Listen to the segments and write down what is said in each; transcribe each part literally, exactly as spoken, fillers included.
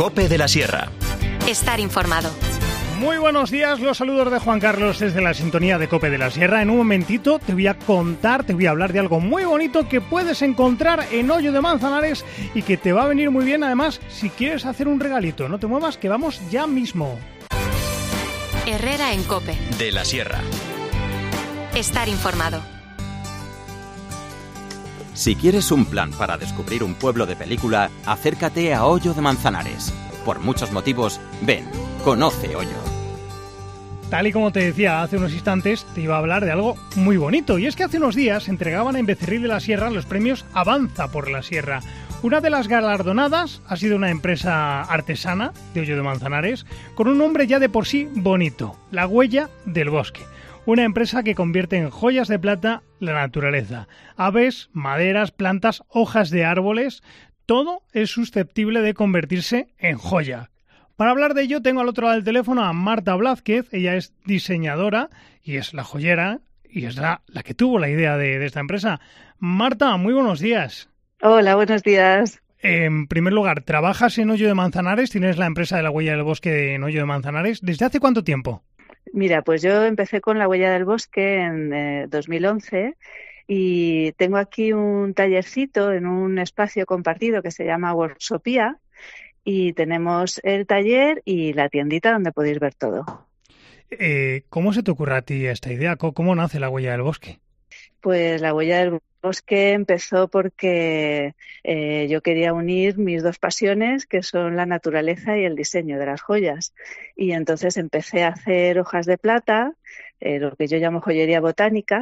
COPE de la Sierra. Estar informado. Muy buenos días, los saludos de Juan Carlos desde la sintonía de COPE de la Sierra. En un momentito te voy a contar, te voy a hablar de algo muy bonito que puedes encontrar en Hoyo de Manzanares y que te va a venir muy bien, además, si quieres hacer un regalito. No te muevas, que vamos ya mismo. Herrera en COPE de la Sierra. Estar informado. Si quieres un plan para descubrir un pueblo de película, acércate a Hoyo de Manzanares. Por muchos motivos, ven, conoce Hoyo. Tal y como te decía hace unos instantes, te iba a hablar de algo muy bonito. Y es que hace unos días entregaban en Becerril de la Sierra los premios Avanza por la Sierra. Una de las galardonadas ha sido una empresa artesana de Hoyo de Manzanares con un nombre ya de por sí bonito, La Huella del Bosque. Una empresa que convierte en joyas de plata la naturaleza. Aves, maderas, plantas, hojas de árboles, todo es susceptible de convertirse en joya. Para hablar de ello tengo al otro lado del teléfono a Marta Blázquez. Ella es diseñadora y es la joyera y es la, la que tuvo la idea de, de esta empresa. Marta, muy buenos días. Hola, buenos días. En primer lugar, ¿trabajas en Hoyo de Manzanares? ¿Tienes la empresa de La Huella del Bosque en Hoyo de Manzanares? ¿Desde hace cuánto tiempo? Mira, pues yo empecé con La Huella del Bosque en eh, dos mil once y tengo aquí un tallercito en un espacio compartido que se llama Workshopía y tenemos el taller y la tiendita donde podéis ver todo. Eh, ¿Cómo se te ocurre a ti esta idea? ¿Cómo, cómo nace La Huella del Bosque? Pues La Huella del Bosque empezó porque eh, yo quería unir mis dos pasiones, que son la naturaleza y el diseño de las joyas. Y entonces empecé a hacer hojas de plata, eh, lo que yo llamo joyería botánica,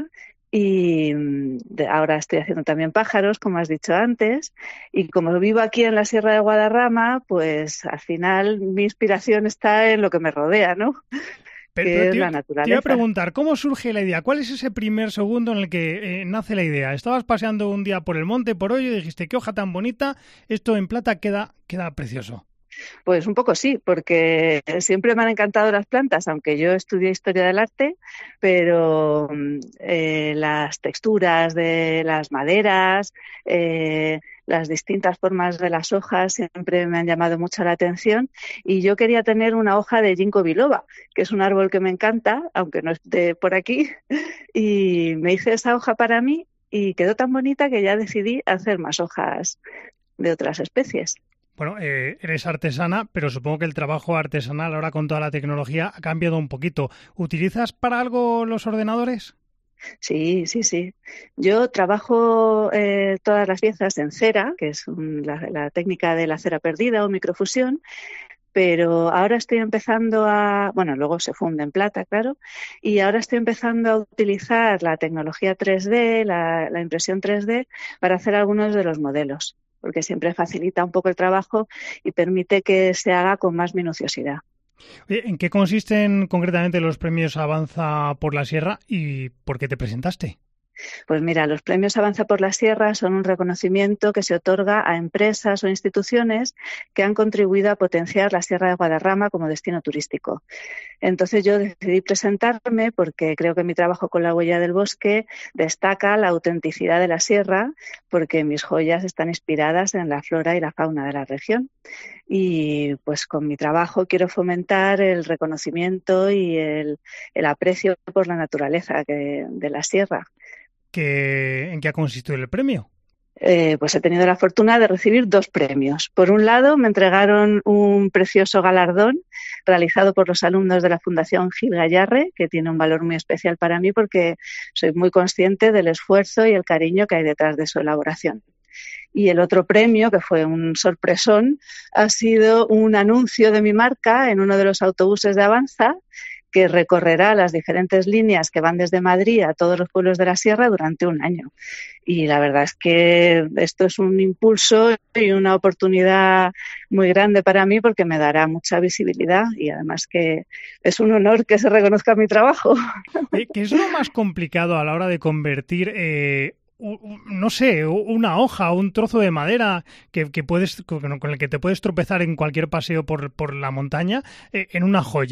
y de, ahora estoy haciendo también pájaros, como has dicho antes. Y como vivo aquí en la Sierra de Guadarrama, pues al final mi inspiración está en lo que me rodea, ¿no? Pero, que pero es te, la naturaleza. Te iba a preguntar, ¿cómo surge la idea? ¿Cuál es ese primer segundo en el que eh, nace la idea? Estabas paseando un día por el monte, por Hoyo, y dijiste, qué hoja tan bonita, esto en plata queda, queda precioso. Pues un poco sí, porque siempre me han encantado las plantas, aunque yo estudié Historia del Arte, pero eh, las texturas de las maderas, eh, las distintas formas de las hojas siempre me han llamado mucho la atención y yo quería tener una hoja de ginkgo biloba, que es un árbol que me encanta, aunque no es de por aquí, y me hice esa hoja para mí y quedó tan bonita que ya decidí hacer más hojas de otras especies. Bueno, eh, eres artesana, pero supongo que el trabajo artesanal ahora con toda la tecnología ha cambiado un poquito. ¿Utilizas para algo los ordenadores? Sí, sí, sí. Yo trabajo eh, todas las piezas en cera, que es un, la, la técnica de la cera perdida o microfusión, pero ahora estoy empezando a, bueno, luego se funde en plata, claro, y ahora estoy empezando a utilizar la tecnología tres D, la, la impresión tres D, para hacer algunos de los modelos, porque siempre facilita un poco el trabajo y permite que se haga con más minuciosidad. Oye, ¿en qué consisten concretamente los premios Avanza por la Sierra y por qué te presentaste? Pues mira, los premios Avanza por la Sierra son un reconocimiento que se otorga a empresas o instituciones que han contribuido a potenciar la Sierra de Guadarrama como destino turístico. Entonces yo decidí presentarme porque creo que mi trabajo con La Huella del Bosque destaca la autenticidad de la sierra, porque mis joyas están inspiradas en la flora y la fauna de la región. Y pues con mi trabajo quiero fomentar el reconocimiento y el, el aprecio por la naturaleza que, de la sierra. ¿Qué, ¿En qué ha consistido el premio? Eh, pues he tenido la fortuna de recibir dos premios. Por un lado, me entregaron un precioso galardón realizado por los alumnos de la Fundación Gil Gayarre, que tiene un valor muy especial para mí porque soy muy consciente del esfuerzo y el cariño que hay detrás de su elaboración. Y el otro premio, que fue un sorpresón, ha sido un anuncio de mi marca en uno de los autobuses de Avanza, que recorrerá las diferentes líneas que van desde Madrid a todos los pueblos de la Sierra durante un año. Y la verdad es que esto es un impulso y una oportunidad muy grande para mí porque me dará mucha visibilidad y además que es un honor que se reconozca mi trabajo. ¿Qué es lo más complicado a la hora de convertir eh, no sé, una hoja o un trozo de madera que, que puedes, con el que te puedes tropezar en cualquier paseo por, por la montaña, eh, en una joya?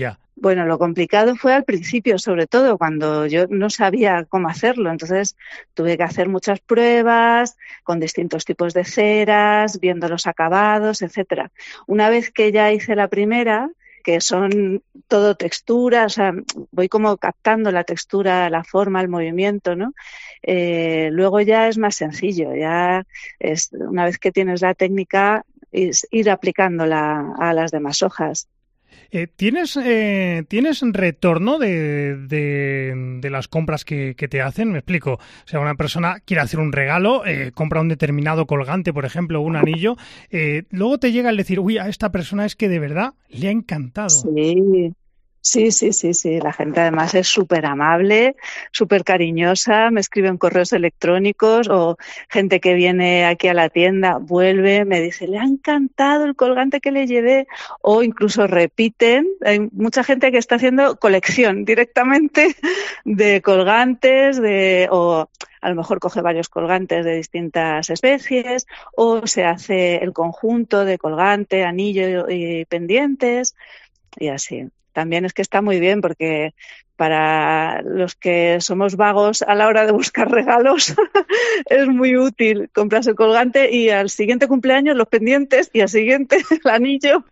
Bueno, lo complicado fue al principio, sobre todo cuando yo no sabía cómo hacerlo. Entonces tuve que hacer muchas pruebas con distintos tipos de ceras, viendo los acabados, etcétera. Una vez que ya hice la primera, que son todo textura, o sea, voy como captando la textura, la forma, el movimiento, ¿no? Eh, luego ya es más sencillo, ya es, una vez que tienes la técnica, es ir aplicándola a las demás hojas. Eh, ¿tienes, eh, ¿Tienes retorno de, de, de las compras que, que te hacen? Me explico. O sea, una persona quiere hacer un regalo, eh, compra un determinado colgante, por ejemplo, un anillo, eh, luego te llega el decir, uy, a esta persona es que de verdad le ha encantado. Sí. Sí, sí, sí, sí. La gente además es súper amable, súper cariñosa, me escriben correos electrónicos o gente que viene aquí a la tienda, vuelve, me dice, le ha encantado el colgante que le llevé, o incluso repiten. Hay mucha gente que está haciendo colección directamente de colgantes, de o a lo mejor coge varios colgantes de distintas especies, o se hace el conjunto de colgante, anillo y pendientes, y así. También es que está muy bien porque para los que somos vagos a la hora de buscar regalos es muy útil. Compras el colgante y al siguiente cumpleaños los pendientes y al siguiente el anillo.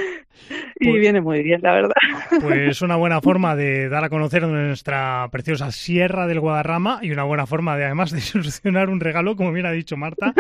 Y pues, viene muy bien, la verdad. Pues una buena forma de dar a conocer nuestra preciosa Sierra del Guadarrama y una buena forma de, además, de solucionar un regalo, como bien ha dicho Marta.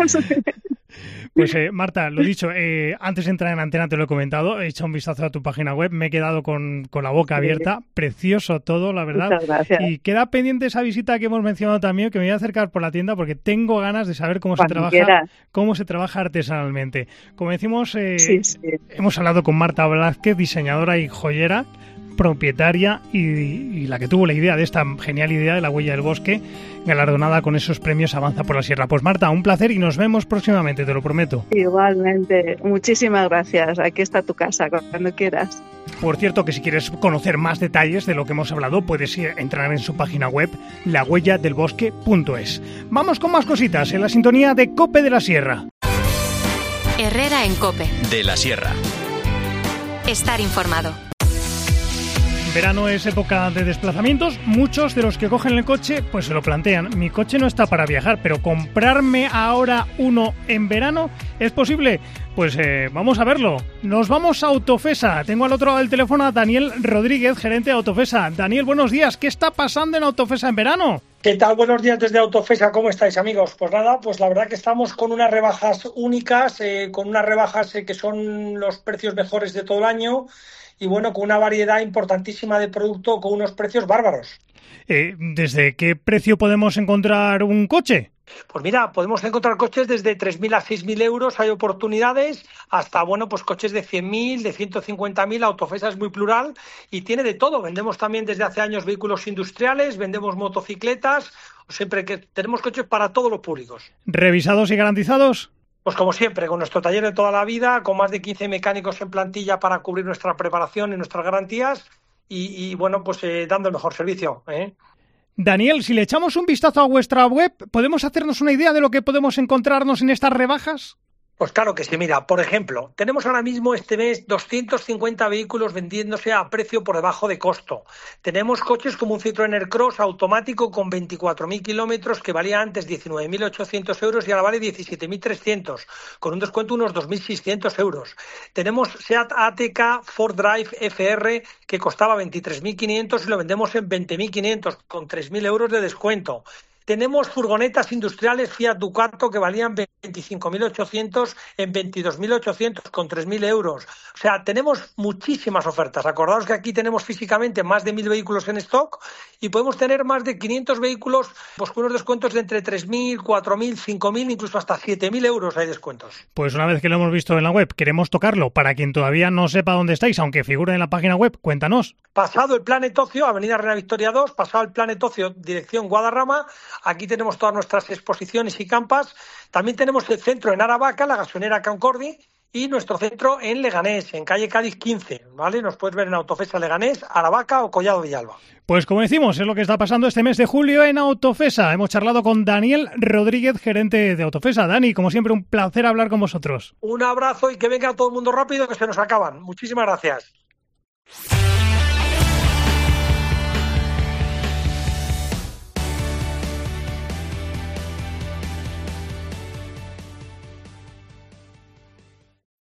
Pues eh, Marta, lo dicho, eh, antes de entrar en antena te lo he comentado, he echado un vistazo a tu página web, me he quedado con, con la boca abierta, sí. Precioso todo, la verdad. Muchas gracias. Y queda pendiente esa visita que hemos mencionado también, que me voy a acercar por la tienda porque tengo ganas de saber cómo Cuando se trabaja, quieras. cómo se trabaja artesanalmente. Como decimos, eh, sí, sí. hemos hablado con Marta Blázquez, diseñadora y joyera, propietaria y, y la que tuvo la idea de esta genial idea de la huella del bosque, galardonada con esos premios Avanza por la Sierra. Pues Marta, un placer y nos vemos próximamente, te lo prometo. Igualmente, muchísimas gracias. Aquí está tu casa, cuando quieras. Por cierto, que si quieres conocer más detalles de lo que hemos hablado, puedes ir, entrar en su página web, la huella del bosque punto es. Vamos con más cositas en la sintonía de COPE de la Sierra. Herrera en COPE. De la Sierra. Estar informado. Verano es época de desplazamientos. Muchos de los que cogen el coche pues se lo plantean. Mi coche no está para viajar, pero comprarme ahora uno en verano, ¿es posible? Pues eh, vamos a verlo. Nos vamos a Autofesa. Tengo al otro lado del teléfono a Daniel Rodríguez, gerente de Autofesa. Daniel, buenos días. ¿Qué está pasando en Autofesa en verano? ¿Qué tal? Buenos días desde Autofesa. ¿Cómo estáis, amigos? Pues nada, pues la verdad que estamos con unas rebajas únicas, eh, con unas rebajas eh, que son los precios mejores de todo el año. Y bueno, con una variedad importantísima de producto con unos precios bárbaros. Eh, ¿Desde qué precio podemos encontrar un coche? Pues mira, podemos encontrar coches desde tres mil a seis mil euros, hay oportunidades, hasta, bueno, pues coches de cien mil, de ciento cincuenta mil, Autofesa es muy plural y tiene de todo. Vendemos también desde hace años vehículos industriales, vendemos motocicletas, siempre que tenemos coches para todos los públicos. ¿Revisados y garantizados? Pues como siempre, con nuestro taller de toda la vida, con más de quince mecánicos en plantilla para cubrir nuestra preparación y nuestras garantías y, y bueno, pues eh, dando el mejor servicio, ¿eh? Daniel, si le echamos un vistazo a vuestra web, ¿podemos hacernos una idea de lo que podemos encontrarnos en estas rebajas? Pues claro que sí, mira, por ejemplo, tenemos ahora mismo este mes doscientos cincuenta vehículos vendiéndose a precio por debajo de costo. Tenemos coches como un Citroën Aircross automático con veinticuatro mil kilómetros que valía antes diecinueve mil ochocientos euros y ahora vale diecisiete mil trescientos, con un descuento de unos dos mil seiscientos euros. Tenemos Seat A T K Ford Drive F R que costaba veintitrés mil quinientos y lo vendemos en veinte mil quinientos con tres mil euros de descuento. Tenemos furgonetas industriales Fiat Ducato que valían veinticinco mil ochocientos en veintidós mil ochocientos con tres mil euros. O sea, tenemos muchísimas ofertas. Acordaos que aquí tenemos físicamente más de mil vehículos en stock y podemos tener más de quinientos vehículos pues, con unos descuentos de entre tres mil, cuatro mil, cinco mil, incluso hasta siete mil euros hay descuentos. Pues una vez que lo hemos visto en la web, queremos tocarlo. Para quien todavía no sepa dónde estáis, aunque figure en la página web, cuéntanos. Pasado el Planet Ocio, Avenida Reina Victoria dos, pasado el Planet Ocio, dirección Guadarrama. Aquí tenemos todas nuestras exposiciones y campas. También tenemos el centro en Aravaca, la gasolinera Concordi, y nuestro centro en Leganés, en calle Cádiz quince, ¿vale? Nos puedes ver en Autofesa Leganés, Aravaca o Collado Villalba. Pues como decimos, es lo que está pasando este mes de julio en Autofesa. Hemos charlado con Daniel Rodríguez, gerente de Autofesa. Dani, como siempre, un placer hablar con vosotros. Un abrazo y que venga todo el mundo rápido, que se nos acaban. Muchísimas gracias.